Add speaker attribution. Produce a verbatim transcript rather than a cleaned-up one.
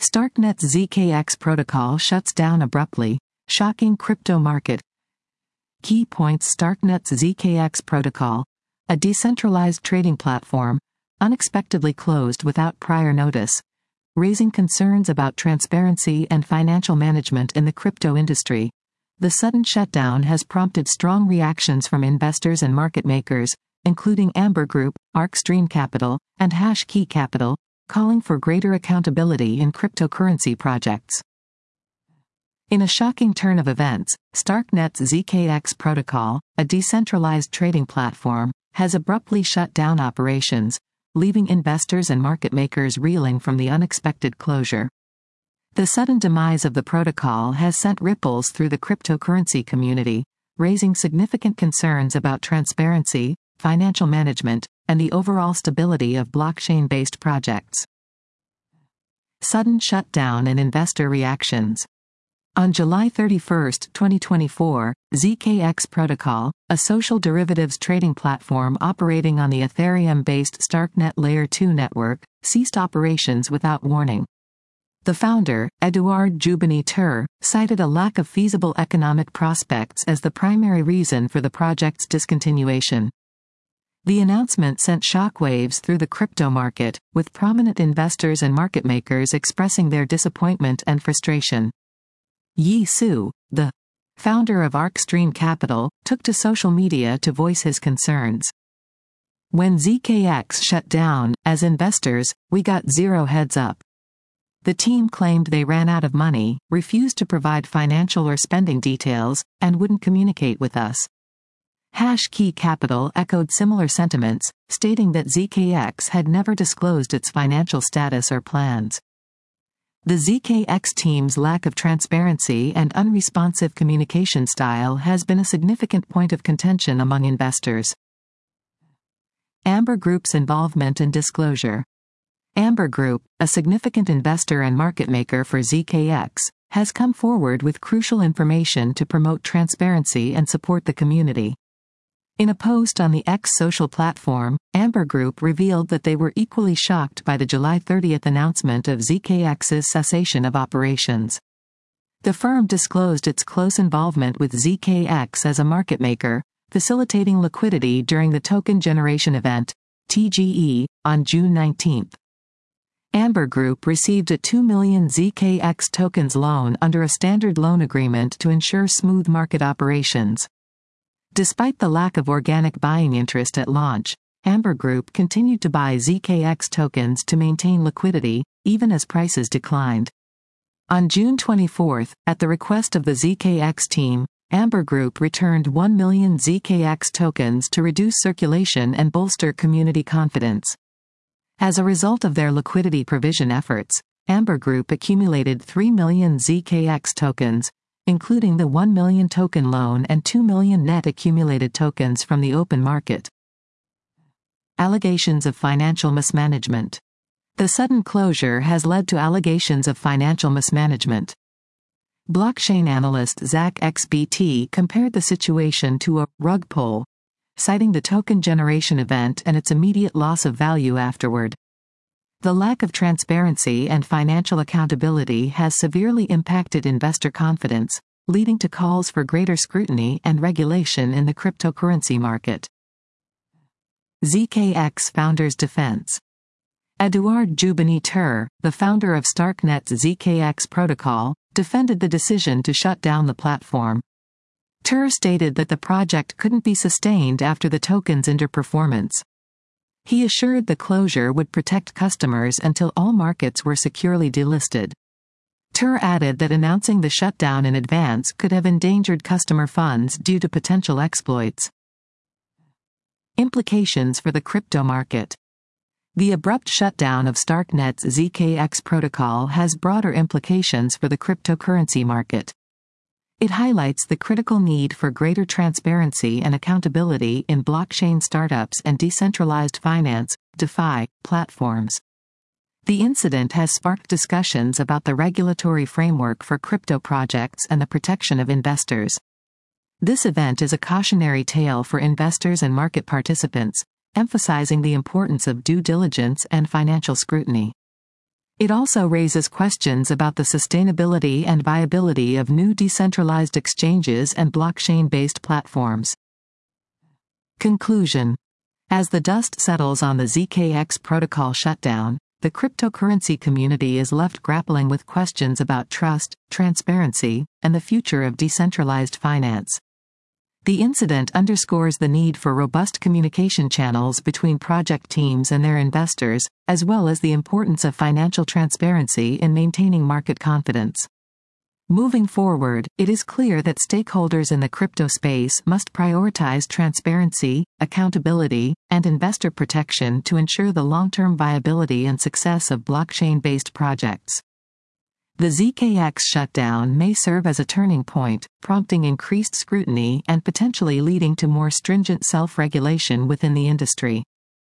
Speaker 1: Starknet's Z K X protocol shuts down abruptly, shocking crypto market. Key points: Starknet's Z K X protocol, a decentralized trading platform, unexpectedly closed without prior notice, raising concerns about transparency and financial management in the crypto industry. The sudden shutdown has prompted strong reactions from investors and market makers, including Amber Group, ArcStream Capital, and HashKey Capital, calling for greater accountability in cryptocurrency projects. In a shocking turn of events, Starknet's Z K X protocol, a decentralized trading platform, has abruptly shut down operations, leaving investors and market makers reeling from the unexpected closure. The sudden demise of the protocol has sent ripples through the cryptocurrency community, raising significant concerns about transparency, financial management, and the overall stability of blockchain-based projects. Sudden shutdown and investor reactions. On July thirty-first, twenty twenty-four, Z K X Protocol, a social derivatives trading platform operating on the Ethereum-based Starknet Layer two network, ceased operations without warning. The founder, Eduard Joubany-Tur, cited a lack of feasible economic prospects as the primary reason for the project's discontinuation. The announcement sent shockwaves through the crypto market, with prominent investors and market makers expressing their disappointment and frustration. Yi Su, the founder of ArcStream Capital, took to social media to voice his concerns. When Z K X shut down, as investors, we got zero heads up. The team claimed they ran out of money, refused to provide financial or spending details, and wouldn't communicate with us. HashKey Capital echoed similar sentiments, stating that Z K X had never disclosed its financial status or plans. The Z K X team's lack of transparency and unresponsive communication style has been a significant point of contention among investors. Amber Group's involvement and disclosure. Amber Group, a significant investor and market maker for Z K X, has come forward with crucial information to promote transparency and support the community. In a post on the X social platform, Amber Group revealed that they were equally shocked by the July thirtieth announcement of Z K X's cessation of operations. The firm disclosed its close involvement with Z K X as a market maker, facilitating liquidity during the token generation event, T G E, on June nineteenth. Amber Group received a two million Z K X tokens loan under a standard loan agreement to ensure smooth market operations. Despite the lack of organic buying interest at launch, Amber Group continued to buy Z K X tokens to maintain liquidity, even as prices declined. On June twenty-fourth, at the request of the Z K X team, Amber Group returned one million Z K X tokens to reduce circulation and bolster community confidence. As a result of their liquidity provision efforts, Amber Group accumulated three million Z K X tokens, including the one million token loan and two million net accumulated tokens from the open market. Allegations of financial mismanagement. The sudden closure has led to allegations of financial mismanagement. Blockchain analyst Zach X B T compared the situation to a rug pull, citing the token generation event and its immediate loss of value afterward. The lack of transparency and financial accountability has severely impacted investor confidence, leading to calls for greater scrutiny and regulation in the cryptocurrency market. Z K X Founders' Defense. Eduard Joubany-Tur, the founder of Starknet's Z K X protocol, defended the decision to shut down the platform. Tur stated that the project couldn't be sustained after the token's underperformance. He assured the closure would protect customers until all markets were securely delisted. Tur added that announcing the shutdown in advance could have endangered customer funds due to potential exploits. Implications for the crypto market. The abrupt shutdown of Starknet's Z K X protocol has broader implications for the cryptocurrency market. It highlights the critical need for greater transparency and accountability in blockchain startups and decentralized finance, DeFi, platforms. The incident has sparked discussions about the regulatory framework for crypto projects and the protection of investors. This event is a cautionary tale for investors and market participants, emphasizing the importance of due diligence and financial scrutiny. It also raises questions about the sustainability and viability of new decentralized exchanges and blockchain-based platforms. Conclusion. As the dust settles on the Z K X protocol shutdown, the cryptocurrency community is left grappling with questions about trust, transparency, and the future of decentralized finance. The incident underscores the need for robust communication channels between project teams and their investors, as well as the importance of financial transparency in maintaining market confidence. Moving forward, it is clear that stakeholders in the crypto space must prioritize transparency, accountability, and investor protection to ensure the long-term viability and success of blockchain-based projects. The Z K X shutdown may serve as a turning point, prompting increased scrutiny and potentially leading to more stringent self-regulation within the industry.